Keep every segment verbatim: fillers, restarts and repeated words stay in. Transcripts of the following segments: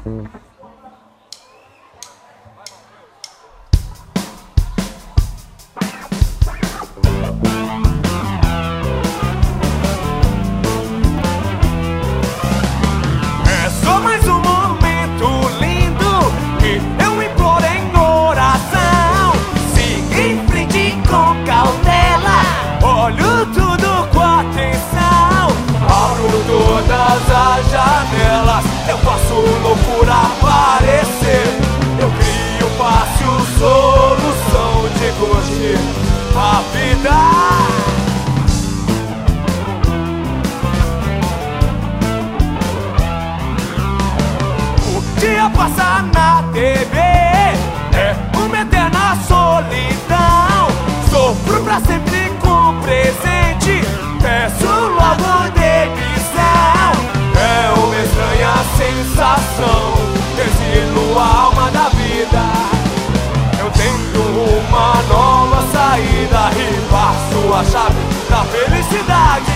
Eu faço loucura aparecer. Eu crio fácil solução de curtir a vida. O dia passa na T V, é uma eterna solidão. Sofro pra sempre com presente, peço logo demissão. É uma estranha sensação, exilo a alma da vida. Eu tento uma nova saída e passo a chave da felicidade.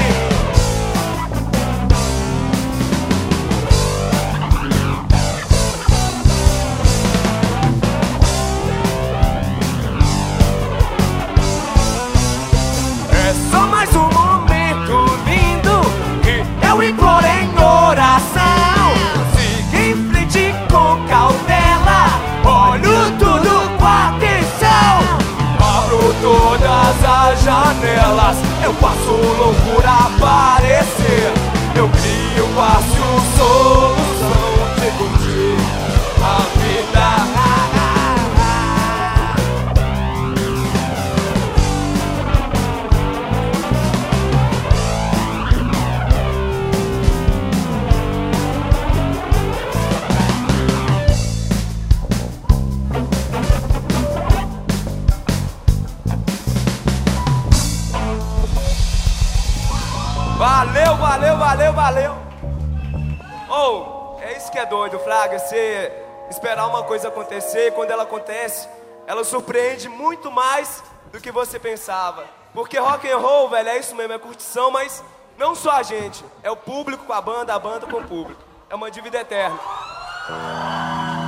É só mais um momento lindo que eu imploro em oração. Siga em frente com cautela, olho tudo com atenção. Abro todas as janelas, eu faço loucura aparecer. Eu crio fácil solução de curtir a vida. Valeu, valeu, valeu, valeu. Oh, é isso que é doido, Fraga. Você esperar uma coisa acontecer, quando ela acontece, ela surpreende muito mais do que você pensava. Porque rock and roll, velho, é isso mesmo, é curtição, mas não só a gente, é o público com a banda, a banda com o público. É uma dívida eterna.